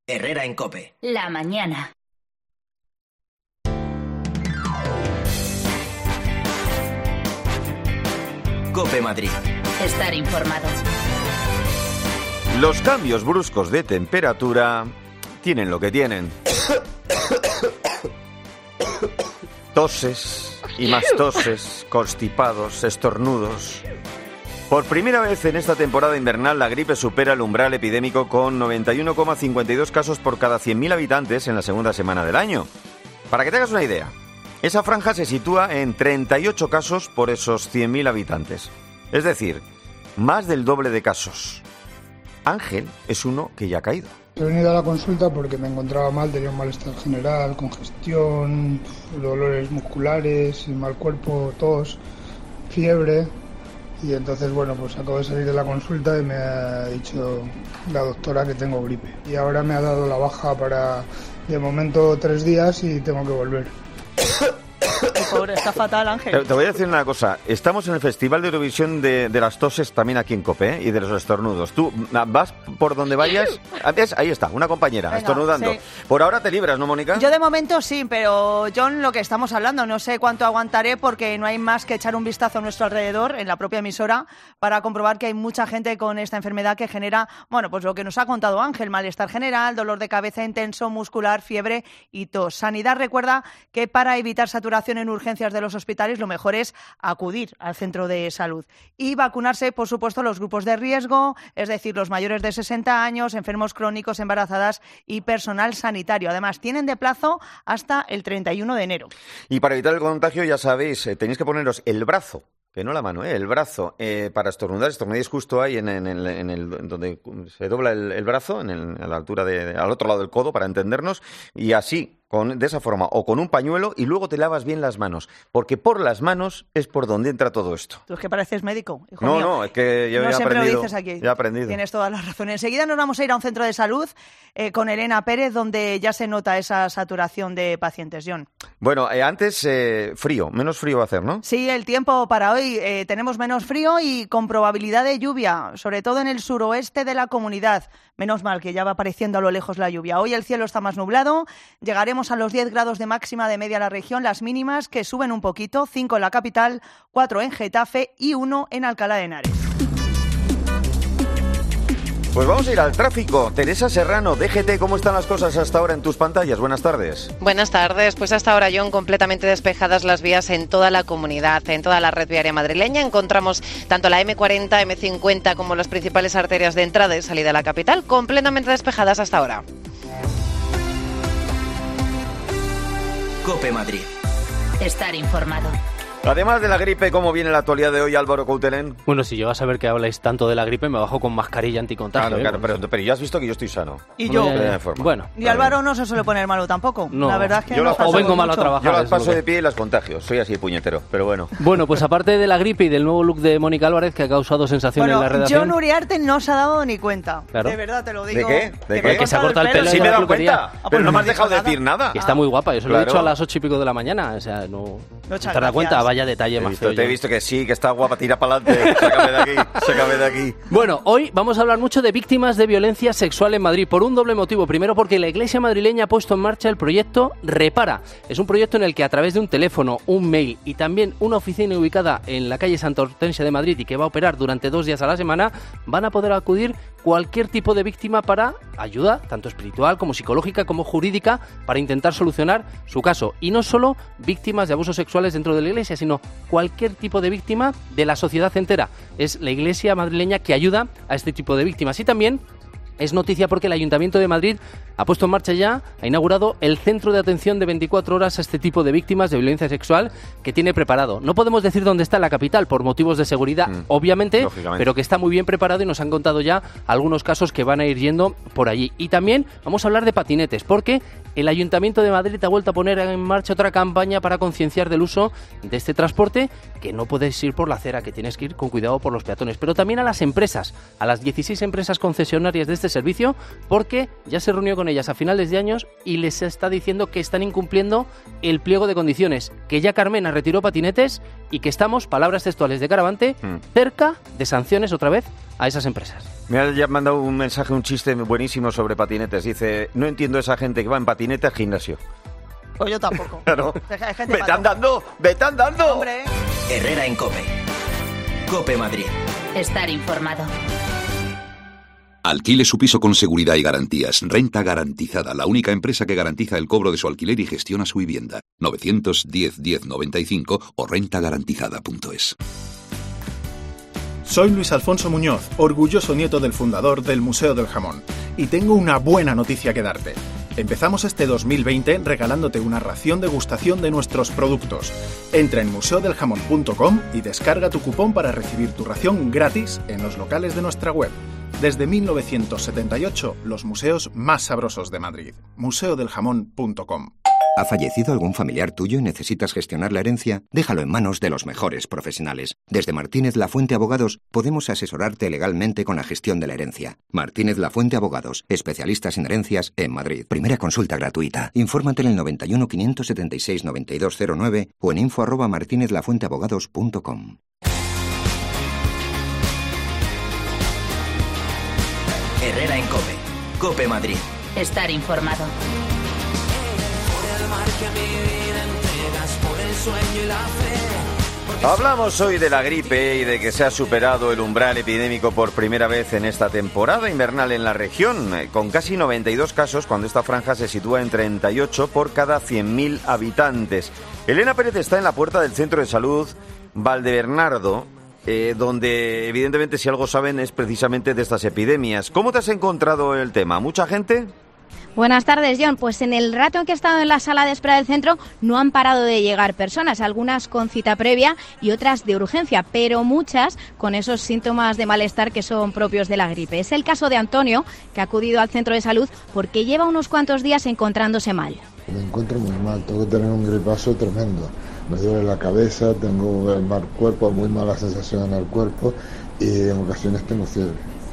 Herrera en COPE. La mañana. COPE Madrid. Estar informado. Los cambios bruscos de temperatura tienen lo que tienen. Toses y más toses, constipados, estornudos. Por primera vez en esta temporada invernal, la gripe supera el umbral epidémico con 91,52 casos por cada 100.000 habitantes en la segunda semana del año. Para que te hagas una idea, esa franja se sitúa en 38 casos por esos 100.000 habitantes. Es decir, más del doble de casos. Ángel es uno que ya ha caído. He venido a la consulta porque me encontraba mal, tenía un malestar general, congestión, dolores musculares, mal cuerpo, tos, fiebre. Y entonces, bueno, pues acabo de salir de la consulta y me ha dicho la doctora que tengo gripe. Y ahora me ha dado la baja para, de momento, 3 días y tengo que volver. Pobre, está fatal, Ángel. Te voy a decir una cosa. Estamos en el Festival de Eurovisión de las toses también aquí en COPE, ¿eh? Y de los estornudos. Tú vas por donde vayas. Ahí está, una compañera. Venga, estornudando. Sí. Por ahora te libras, ¿no, Mónica? Yo de momento sí, pero John, lo que estamos hablando, no sé cuánto aguantaré porque no hay más que echar un vistazo a nuestro alrededor, en la propia emisora, para comprobar que hay mucha gente con esta enfermedad que genera, bueno, pues lo que nos ha contado Ángel: malestar general, dolor de cabeza intenso, muscular, fiebre y tos. Sanidad recuerda que para evitar saturación en urgencias de los hospitales, lo mejor es acudir al centro de salud y vacunarse, por supuesto, los grupos de riesgo, es decir, los mayores de 60 años, enfermos crónicos, embarazadas y personal sanitario. Además, tienen de plazo hasta el 31 de enero. Y para evitar el contagio, ya sabéis, tenéis que poneros el brazo, que no la mano, el brazo, para estornudar. Estornudéis justo ahí en el donde se dobla el brazo, a la altura al otro lado del codo, para entendernos, y así, de esa forma, o con un pañuelo, y luego te lavas bien las manos, porque por las manos es por donde entra todo esto. Tú es que pareces médico, hijo mío. No, es que yo no he siempre aprendido. Lo dices aquí. Ya he aprendido. Tienes toda la razón. Enseguida nos vamos a ir a un centro de salud con Elena Pérez, donde ya se nota esa saturación de pacientes, John. Bueno, antes frío, menos frío va a hacer, ¿no? Sí, el tiempo para hoy. Tenemos menos frío y con probabilidad de lluvia, sobre todo en el suroeste de la comunidad. Menos mal que ya va apareciendo a lo lejos la lluvia. Hoy el cielo está más nublado, llegaremos a los 10 grados de máxima de media la región, las mínimas que suben un poquito, 5 en la capital, 4 en Getafe y 1 en Alcalá de Henares. Pues vamos a ir al tráfico. Teresa Serrano, DGT, ¿cómo están las cosas hasta ahora en tus pantallas? Buenas tardes. Buenas tardes. Pues hasta ahora, John, completamente despejadas las vías en toda la comunidad, en toda la red viaria madrileña. Encontramos tanto la M40, M50 como las principales arterias de entrada y salida a la capital completamente despejadas hasta ahora. COPE Madrid. Estar informado. Además de la gripe, ¿cómo viene la actualidad de hoy, Álvaro Coutelén? Bueno, si yo vas a ver que habláis tanto de la gripe, me bajo con mascarilla anticontagio. Claro, pero ya has visto que yo estoy sano. Y yo. Bueno. Y Álvaro no se suele poner malo tampoco. No. La verdad es que yo no vengo mal a trabajar. Yo las paso de pie y las contagio. Soy así puñetero, pero bueno. Bueno, pues aparte de la gripe y del nuevo look de Mónica Álvarez, que ha causado sensación en la redacción. John Uriarte no se ha dado ni cuenta. Claro. De verdad te lo digo. ¿De qué? ¿De qué? Que se ha cortado el pelo. Sí me he dado cuenta. Pero no me has dejado decir nada. Que está muy guapa. Yo se lo he dicho a las 8 y pico de la mañana. O sea, no te das cuenta. Vaya detalle más feo. Te he visto que sí, que está guapa, tira para adelante. Sácame de aquí. Bueno, hoy vamos a hablar mucho de víctimas de violencia sexual en Madrid por un doble motivo. Primero, porque la Iglesia madrileña ha puesto en marcha el proyecto Repara. Es un proyecto en el que a través de un teléfono, un mail y también una oficina ubicada en la calle Santa Hortensia de Madrid y que va a operar durante 2 días a la semana, van a poder acudir cualquier tipo de víctima para ayuda, tanto espiritual como psicológica como jurídica, para intentar solucionar su caso. Y no solo víctimas de abusos sexuales dentro de la Iglesia, sino cualquier tipo de víctima de la sociedad entera. Es la Iglesia madrileña que ayuda a este tipo de víctimas. Y también es noticia porque el Ayuntamiento de Madrid ha puesto en marcha ya, ha inaugurado el centro de atención de 24 horas a este tipo de víctimas de violencia sexual que tiene preparado. No podemos decir dónde está en la capital por motivos de seguridad, obviamente, pero que está muy bien preparado y nos han contado ya algunos casos que van a ir yendo por allí. Y también vamos a hablar de patinetes, porque el Ayuntamiento de Madrid ha vuelto a poner en marcha otra campaña para concienciar del uso de este transporte, que no puedes ir por la acera, que tienes que ir con cuidado por los peatones, pero también a las empresas, a las 16 empresas concesionarias de este servicio, porque ya se reunió con ellas a finales de años y les está diciendo que están incumpliendo el pliego de condiciones, que ya Carmena retiró patinetes y que estamos, palabras textuales de Caravante, cerca de sanciones otra vez a esas empresas. Me ha mandado un mensaje, un chiste buenísimo sobre patinetes. Dice, no entiendo a esa gente que va en patinete al gimnasio. Pues yo tampoco. Claro. Hay gente ¡Me están dando! ¡Me están dando! Hombre. Herrera en COPE. COPE Madrid. Estar informado. Alquile su piso con seguridad y garantías. Renta Garantizada, la única empresa que garantiza el cobro de su alquiler y gestiona su vivienda. 910-1095 o rentagarantizada.es. Soy Luis Alfonso Muñoz, orgulloso nieto del fundador del Museo del Jamón. Y tengo una buena noticia que darte. Empezamos este 2020 regalándote una ración degustación de nuestros productos. Entra en museodeljamón.com y descarga tu cupón para recibir tu ración gratis en los locales de nuestra web. Desde 1978, los museos más sabrosos de Madrid. museodeljamón.com. ¿Ha fallecido algún familiar tuyo y necesitas gestionar la herencia? Déjalo en manos de los mejores profesionales. Desde Martínez Lafuente Abogados podemos asesorarte legalmente con la gestión de la herencia. Martínez Lafuente Abogados, especialistas en herencias en Madrid. Primera consulta gratuita. Infórmate en el 91 576 9209 o en info@martinezlafuenteabogados.com. Herrera en COPE. COPE Madrid. Estar informado. Hablamos hoy de la gripe y de que se ha superado el umbral epidémico por primera vez en esta temporada invernal en la región, con casi 92 casos cuando esta franja se sitúa en 38 por cada 100.000 habitantes. Elena Pérez está en la puerta del Centro de Salud Valdebernardo, donde evidentemente si algo saben es precisamente de estas epidemias. ¿Cómo te has encontrado el tema? ¿Mucha gente? Buenas tardes, John. Pues en el rato en que he estado en la sala de espera del centro no han parado de llegar personas, algunas con cita previa y otras de urgencia, pero muchas con esos síntomas de malestar que son propios de la gripe. Es el caso de Antonio, que ha acudido al centro de salud porque lleva unos cuantos días encontrándose mal. Me encuentro muy mal, tengo que tener un gripazo tremendo. Me duele la cabeza, tengo el mal cuerpo, muy mala sensación en el cuerpo y en ocasiones tengo fiebre.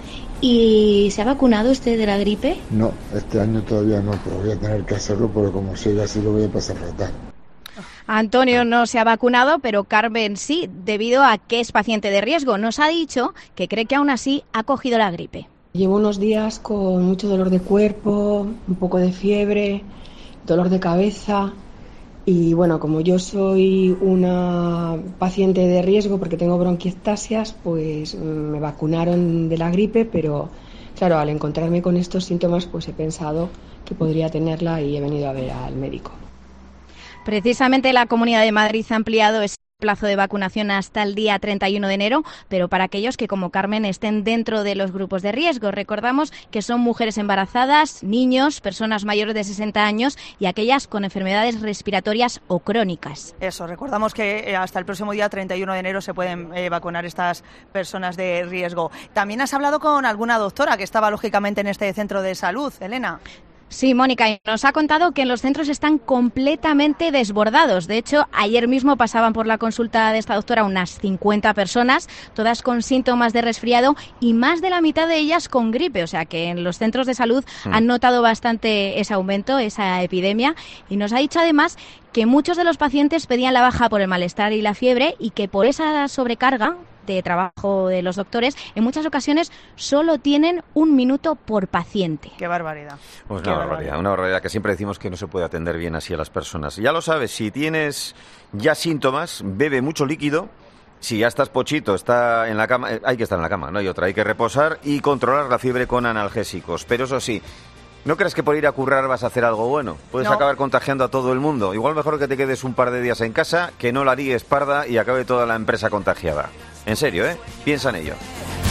¿Y se ha vacunado usted de la gripe? No, este año todavía no, pero voy a tener que hacerlo porque como siga así lo voy a pasar fatal. Antonio no se ha vacunado, pero Carmen sí, debido a que es paciente de riesgo. Nos ha dicho que cree que aún así ha cogido la gripe. Llevo unos días con mucho dolor de cuerpo, un poco de fiebre, dolor de cabeza. Y bueno, como yo soy una paciente de riesgo porque tengo bronquiectasias, pues me vacunaron de la gripe, pero claro, al encontrarme con estos síntomas, pues he pensado que podría tenerla y he venido a ver al médico. Precisamente la Comunidad de Madrid ha ampliado ese plazo de vacunación hasta el día 31 de enero, pero para aquellos que, como Carmen, estén dentro de los grupos de riesgo. Recordamos que son mujeres embarazadas, niños, personas mayores de 60 años y aquellas con enfermedades respiratorias o crónicas. Eso, recordamos que hasta el próximo día 31 de enero se pueden vacunar estas personas de riesgo. También has hablado con alguna doctora que estaba lógicamente en este centro de salud, Elena. Sí, Mónica, nos ha contado que en los centros están completamente desbordados. De hecho, ayer mismo pasaban por la consulta de esta doctora unas 50 personas, todas con síntomas de resfriado y más de la mitad de ellas con gripe. O sea que en los centros de salud han notado bastante ese aumento, esa epidemia. Y nos ha dicho además que muchos de los pacientes pedían la baja por el malestar y la fiebre y que por esa sobrecarga de trabajo de los doctores, en muchas ocasiones solo tienen 1 minuto por paciente. ¡Qué barbaridad! Pues una barbaridad que siempre decimos que no se puede atender bien así a las personas. Ya lo sabes, si tienes ya síntomas, bebe mucho líquido. Si ya estás pochito, está en la cama, hay que estar en la cama, no hay otra, hay que reposar y controlar la fiebre con analgésicos. Pero eso sí, ¿no crees que por ir a currar vas a hacer algo bueno? Puedes acabar contagiando a todo el mundo. Igual mejor que te quedes un par de días en casa, que no la líes parda y acabe toda la empresa contagiada. En serio, piensa en ello.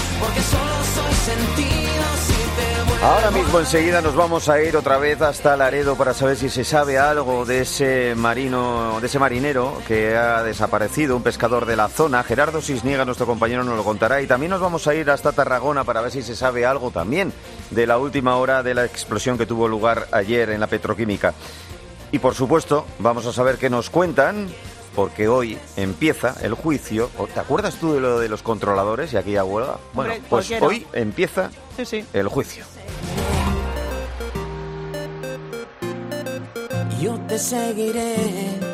Ahora mismo enseguida nos vamos a ir otra vez hasta Laredo para saber si se sabe algo de ese marinero que ha desaparecido, un pescador de la zona. Gerardo Cisniega, nuestro compañero, nos lo contará. Y también nos vamos a ir hasta Tarragona para ver si se sabe algo también de la última hora de la explosión que tuvo lugar ayer en la petroquímica. Y por supuesto, vamos a saber qué nos cuentan, porque hoy empieza el juicio. ¿Te acuerdas tú de lo de los controladores y aquella huelga? Bueno, pues hoy empieza el juicio. Yo te seguiré